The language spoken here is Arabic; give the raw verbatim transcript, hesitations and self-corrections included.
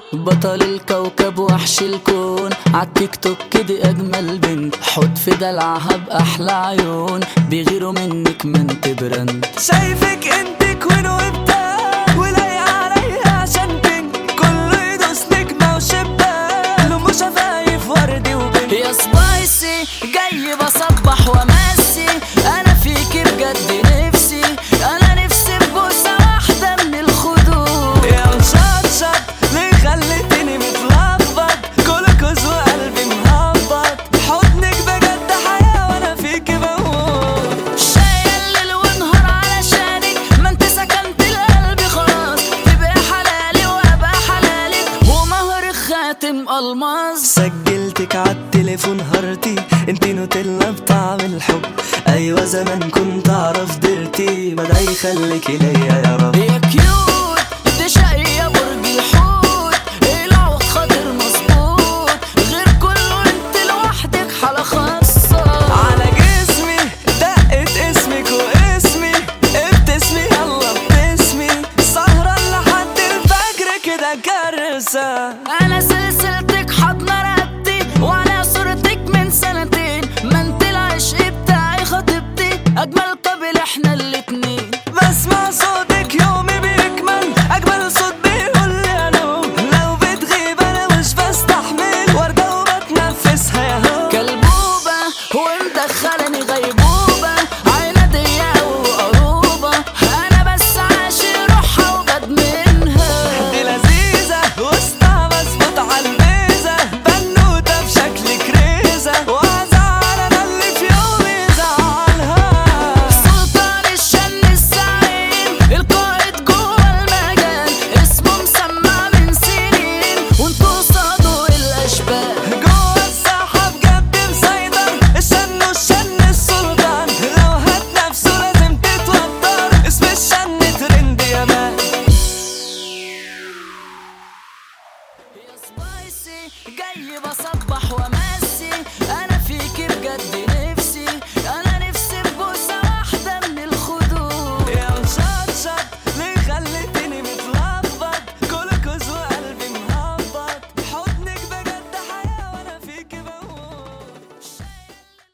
بطل الكوكب وحش الكون، عالتيك توك دي اجمل بنت، حط في دلعها باحلى عيون، بيغيروا منك ما انت براند. شايفك انت كوين وبتاع ولايقة عليا عشان بنك، كله يدوس نجمة وشباك، لمو شفايف وردي وبنك. يا سبايسي جاي بصبح وامسي، انا فيكي بجد نفسي، انا نفسي ببوسة واحدة من الخدود. يا مشطشط ليه خليتني متلخبط، كلكوز وقلبي مهبط، حضنك بجد حياة وانا فيكي بموت. شايل ليل ونهار علشانك، ما انت سكنت القلب خلاص، تبقى حلالي وابقى حلالك، ومهر خاتم الماس. سجلتك عالتليفون هارتي، انتي نوتيلا بطعم الحب، ايوه زمان كنت اعرف ديرتي، بدعي يخليكي ليا يا رب. يا كيوت دي شقية برج الحوت، العوض خاطر مظبوط، غير كله انت لوحدك حالة خاصة. على جسمي دقت اسمك واسمي، ابتسمي يلا ابتسمي، سهرة لحد الفجر كده كارثة. انا سلسلتك حضنة رقبتي، وعلى صورتك من سنتين، ما انت العشق بتاعي خطيبتي، اجمل قبل احنا الاتنين.